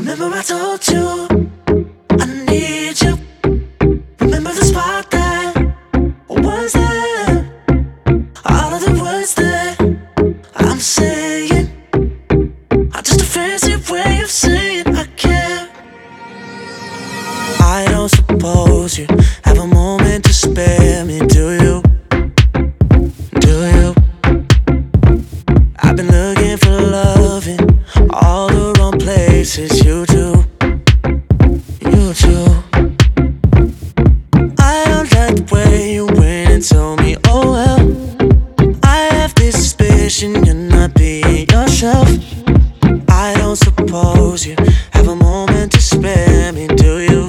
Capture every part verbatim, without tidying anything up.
Remember I told you I need you. Remember the spot that was there. All of the words that I'm saying are just a fancy way of saying I care. I don't suppose you have a moment to spare me, do you? Do you? I've been looking for love in all the wrong places. You do, you do. I don't like the way you went and told me, oh well, I have this suspicion you're not being yourself. I don't suppose you have a moment to spare me, do you?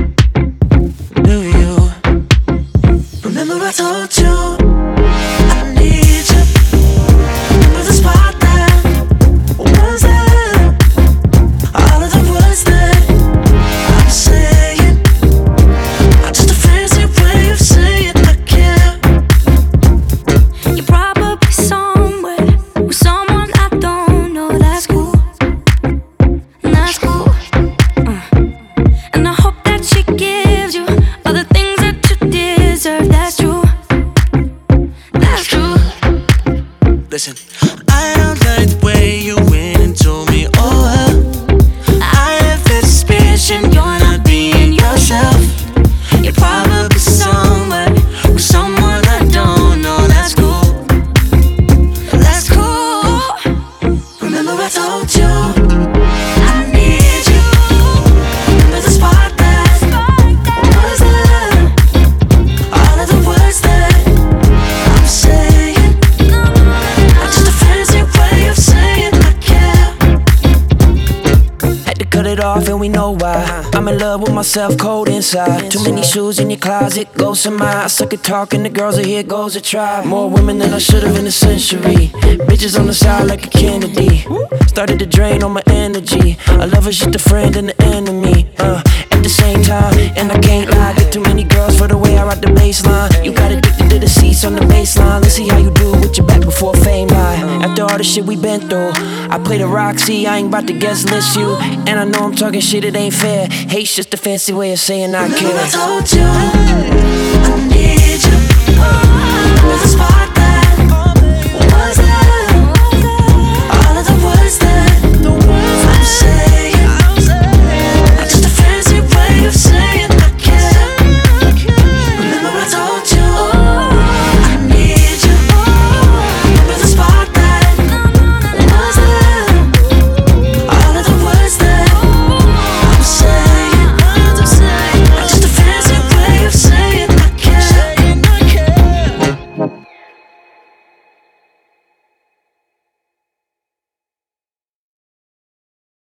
Do you? Remember I told you I need you. Remember the spot that was there. All of the words that I'm saying are just a fancy way of saying I care. You're probably somewhere with someone I don't know. That's cool, that's cool. uh. And I hope that she gives you all the things that you deserve. That's true, that's true. Listen, I don't like the way you went and told me, oh well, I have this suspicion you're not being yourself. You're probably somewhere with someone I don't know. That's cool, that's cool. Remember I told you I need you. Remember the spot that was there. All of the words that I'm saying are just a fancy way of saying I care. Had to cut it off and we know why. I'm in love with myself, cold inside. Too many shoes in your closet, ghosts in my. I suck at talking, the girls are here, goes a try. More women than I should've in a century. Bitches on the side like a Kennedy. Started to drain all my energy. I love her, she's the friend and the enemy. Uh, at the same time, and I can't lie. Get too many girls for the way I ride the baseline. You got addicted to the seats on the baseline. Let's see how you do with your back before fame lie. After all the shit we been through, I play the Roxy, I ain't about to guest list you. And I know I'm talking shit, it ain't fair. Hate's just a fancy way of saying I care. Remember I told you I need you.